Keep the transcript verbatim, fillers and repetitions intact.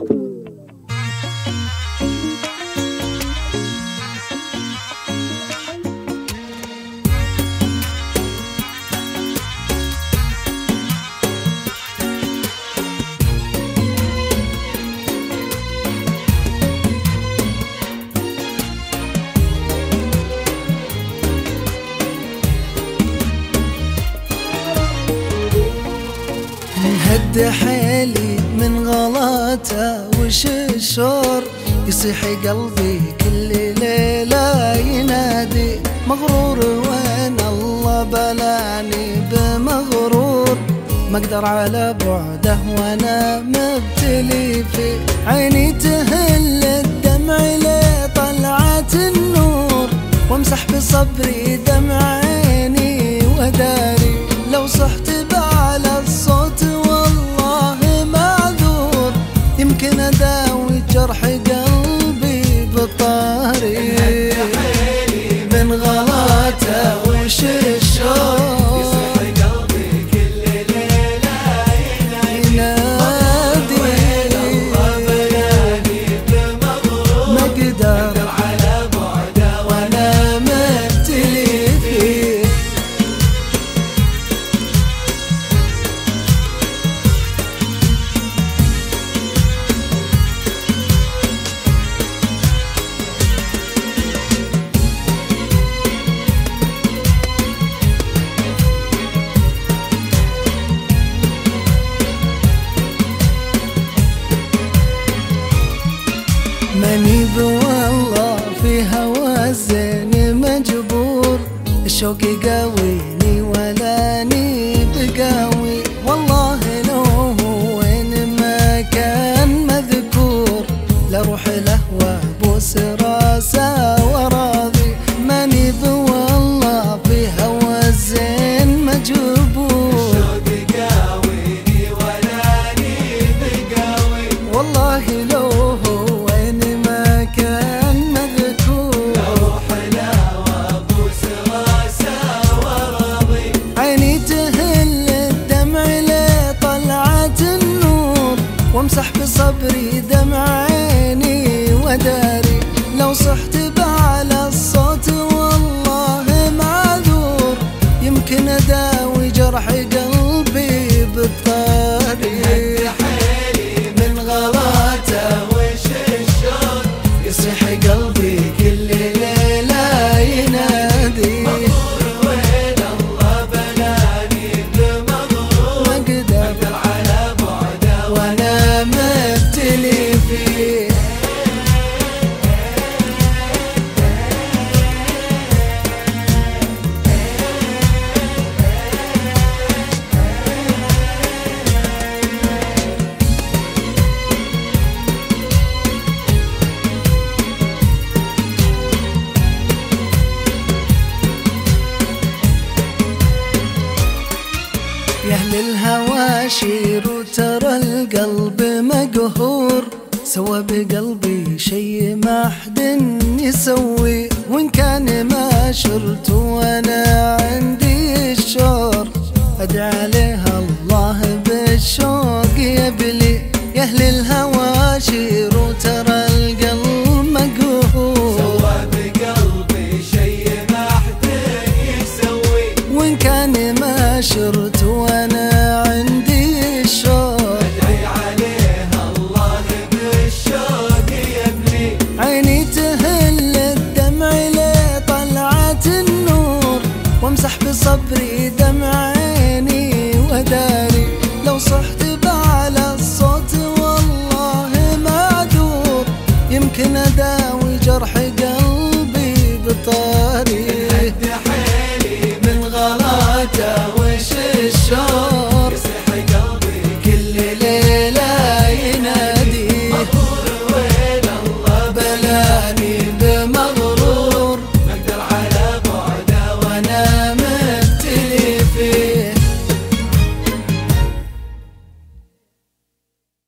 هد حيلي من غلاته وش الشور، يصيح قلبي كل ليلة ينادي مغرور، وين الله بلاني بمغرور، ما اقدر على بعده وانا مبتلي فيه، عيني تهل الدمع لي طلعت النور، وامسح بصبري دمع عيني وداري، لو صحت بعلى الصوت والله معذور، يمكن اداوي جرح قلبي بالطاري، من غلاته وش الشوق يصيح قلبي كل ليلة ينادي، وين الله بلاني بمغرور، ما اقدر على بعده وانا مبتلي فيه. ماني بوالله في هوى الزين مجبور، الشوق يقاويني ولاني بقاوي، والله لو هو وين ما كان مذكور، لاروح له وابوس راسه وراضي، ماني بوالله في هوى الزين مجبور، الشوق يقاويني ولاني بقاوي، والله لو وامسح بصبري دمع عيني وداري، لو صحت بعلى الصوت والله معذور، يمكن اداوي جرح قلبي بالطاري، من غلاته وش الشوق يصيح قلبي كل ليلة ينادي، مغرور وين الله بلاني بمغرور، ما اقدر على بعده وانا مبتلي فيه. يا أهل الهوى شيروا ترى القلب مقهور، سوى بقلبي شي ما حد يسوي، وإن كان ما شرت وأنا عندي الشور، أدعى عليها الله بالشوق يبلي، يا أهل الهوى